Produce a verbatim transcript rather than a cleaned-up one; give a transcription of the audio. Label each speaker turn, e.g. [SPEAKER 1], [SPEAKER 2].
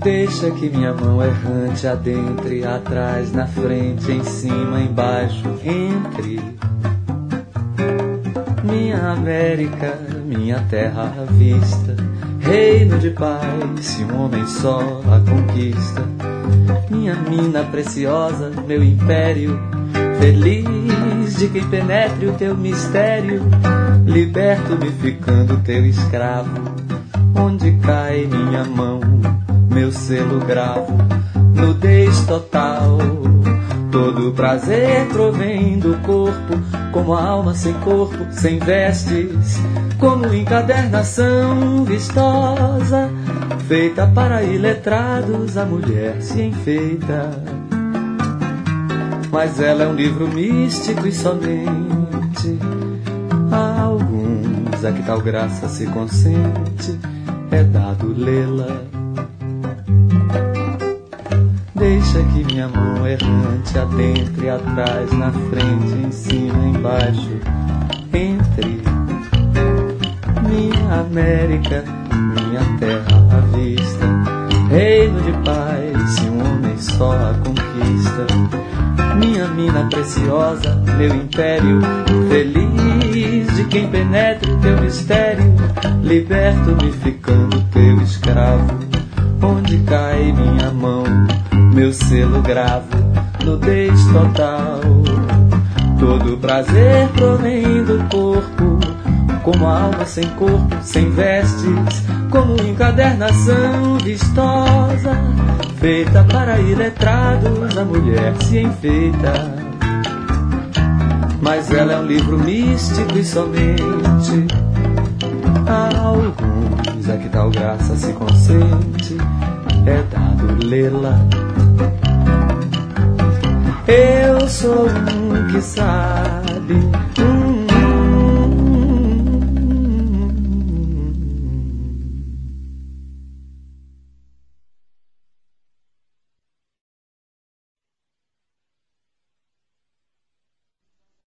[SPEAKER 1] Deixa que minha mão errante adentre, atrás, na frente, em cima, embaixo, entre. Minha América, minha terra à vista, reino de paz, se um homem só a conquista. Minha mina preciosa, meu império, feliz de quem penetre o teu mistério. Liberto-me ficando teu escravo. Onde cai minha mão, meu selo gravo, nudez total. Todo prazer provém do corpo, como a alma sem corpo, sem vestes, como encadernação vistosa, feita para iletrados, a mulher se enfeita. Mas ela é um livro místico e somente a alguns a que tal graça se consente, é dado lê-la. Deixa que minha mão errante adentre, atrás, na frente, em cima, embaixo, entre. Minha América, minha terra à vista, reino de paz, se um homem só a conquista. Minha mina preciosa, meu império, feliz de quem penetra o teu mistério. Liberto-me ficando teu escravo. Onde cai minha mão, meu selo gravo, nudez total. Todo prazer provém do corpo, como a alma sem corpo, sem vestes, como encadernação vistosa, feita para iletrados, a mulher se enfeita. Mas ela é um livro místico e somente a alguns a que tal graça se consente, é dado lê-la. Eu sou um que sabe, um